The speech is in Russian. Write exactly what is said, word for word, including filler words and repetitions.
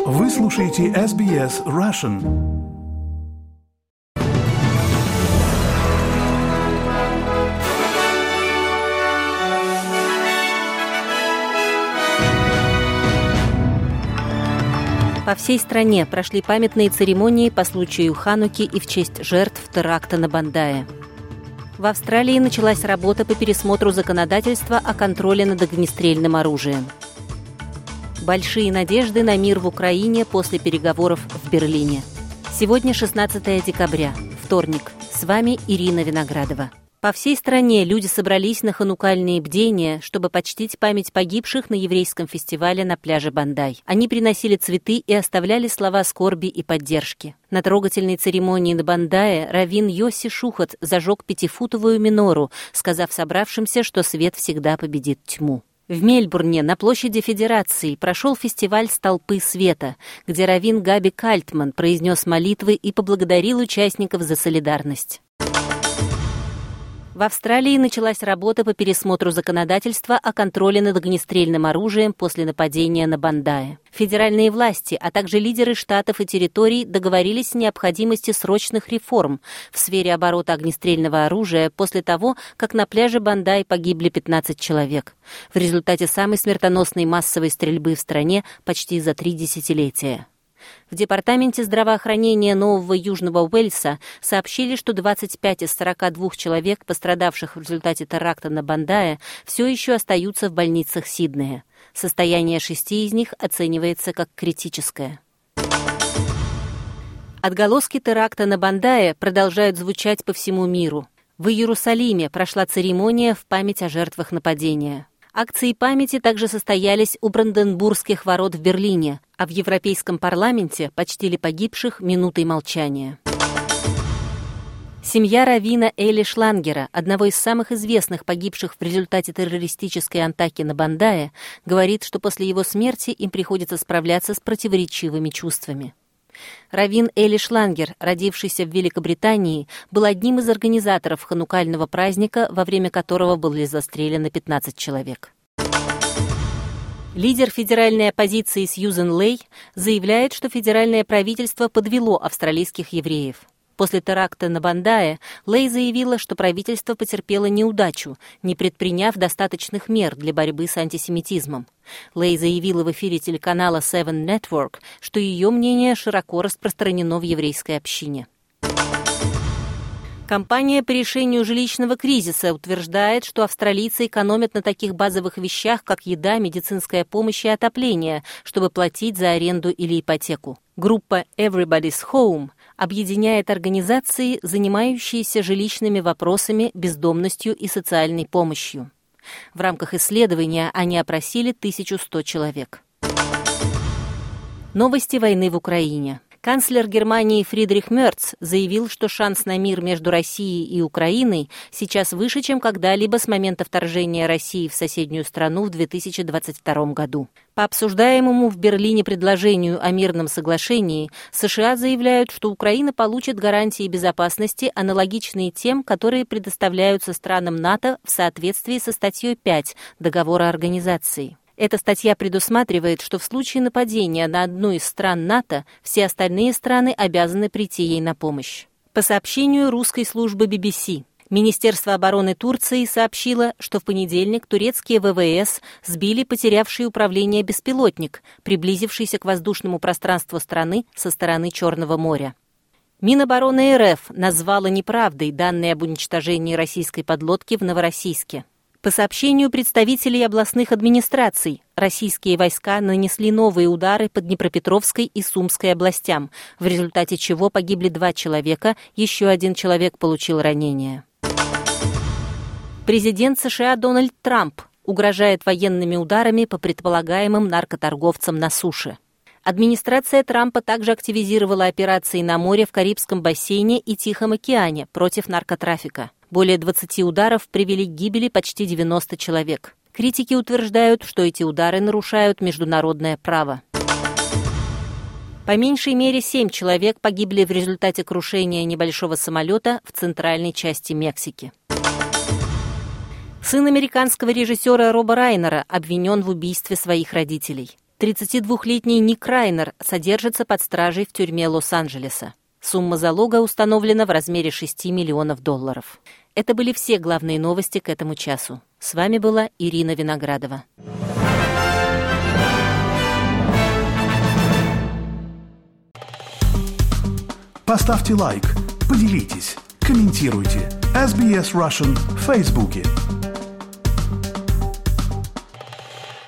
Вы слушаете эс би эс Russian. По всей стране прошли памятные церемонии по случаю Хануки и в честь жертв теракта на Бандае. В Австралии началась работа по пересмотру законодательства о контроле над огнестрельным оружием. Большие надежды на мир в Украине после переговоров в Берлине. Сегодня шестнадцатое декабря, вторник. С вами Ирина Виноградова. По всей стране люди собрались на ханукальные бдения, чтобы почтить память погибших на еврейском фестивале на пляже Бандай. Они приносили цветы и оставляли слова скорби и поддержки. На трогательной церемонии на Бандае раввин Йосси Шухат зажег пятифутовую минору, сказав собравшимся, что свет всегда победит тьму. В Мельбурне на площади Федерации прошел фестиваль «Столпы света», где раввин Габи Кальтман произнес молитвы и поблагодарил участников за солидарность. В Австралии началась работа по пересмотру законодательства о контроле над огнестрельным оружием после нападения на Бандае. Федеральные власти, а также лидеры штатов и территорий договорились о необходимости срочных реформ в сфере оборота огнестрельного оружия после того, как на пляже Бандай погибли пятнадцать человек. В результате самой смертоносной массовой стрельбы в стране почти за три десятилетия. В Департаменте здравоохранения Нового Южного Уэльса сообщили, что двадцать пять из сорока двух человек, пострадавших в результате теракта на Бандае, все еще остаются в больницах Сиднея. Состояние шести из них оценивается как критическое. Отголоски теракта на Бандае продолжают звучать по всему миру. В Иерусалиме прошла церемония в память о жертвах нападения. Акции памяти также состоялись у Бранденбургских ворот в Берлине, а в Европейском парламенте почтили погибших минутой молчания. Семья раввина Эли Шлангера, одного из самых известных погибших в результате террористической атаки на Бандае, говорит, что после его смерти им приходится справляться с противоречивыми чувствами. Раввин Эли Шлангер, родившийся в Великобритании, был одним из организаторов ханукального праздника, во время которого были застрелены пятнадцать человек. Лидер федеральной оппозиции Сьюзен Лей заявляет, что федеральное правительство подвело австралийских евреев. После теракта на Бандае Лей заявила, что правительство потерпело неудачу, не предприняв достаточных мер для борьбы с антисемитизмом. Лей заявила в эфире телеканала Seven Network, что ее мнение широко распространено в еврейской общине. Компания по решению жилищного кризиса утверждает, что австралийцы экономят на таких базовых вещах, как еда, медицинская помощь и отопление, чтобы платить за аренду или ипотеку. Группа Everybody's Home объединяет организации, занимающиеся жилищными вопросами, бездомностью и социальной помощью. В рамках исследования они опросили тысячу сто человек. Новости войны в Украине. Канцлер Германии Фридрих Мерц заявил, что шанс на мир между Россией и Украиной сейчас выше, чем когда-либо с момента вторжения России в соседнюю страну в две тысячи двадцать втором году. По обсуждаемому в Берлине предложению о мирном соглашении США заявляют, что Украина получит гарантии безопасности, аналогичные тем, которые предоставляются странам НАТО в соответствии со статьей пять Договора Организации. Эта статья предусматривает, что в случае нападения на одну из стран НАТО все остальные страны обязаны прийти ей на помощь. По сообщению русской службы би би си, Министерство обороны Турции сообщило, что в понедельник турецкие вэ вэ эс сбили потерявший управление беспилотник, приблизившийся к воздушному пространству страны со стороны Черного моря. Минобороны эр эф назвала неправдой данные об уничтожении российской подлодки в Новороссийске. По сообщению представителей областных администраций, российские войска нанесли новые удары по Днепропетровской и Сумской областям, в результате чего погибли два человека, еще один человек получил ранения. Президент США Дональд Трамп угрожает военными ударами по предполагаемым наркоторговцам на суше. Администрация Трампа также активизировала операции на море, в Карибском бассейне и Тихом океане против наркотрафика. Более двадцати ударов привели к гибели почти девяноста человек. Критики утверждают, что эти удары нарушают международное право. По меньшей мере семь человек погибли в результате крушения небольшого самолета в центральной части Мексики. Сын американского режиссера Роба Райнера обвинен в убийстве своих родителей. тридцатидвухлетний Ник Райнер содержится под стражей в тюрьме Лос-Анджелеса. Сумма залога установлена в размере шести миллионов долларов. Это были все главные новости к этому часу. С вами была Ирина Виноградова. Поставьте лайк, поделитесь, комментируйте. эс би эс Russian в Фейсбуке.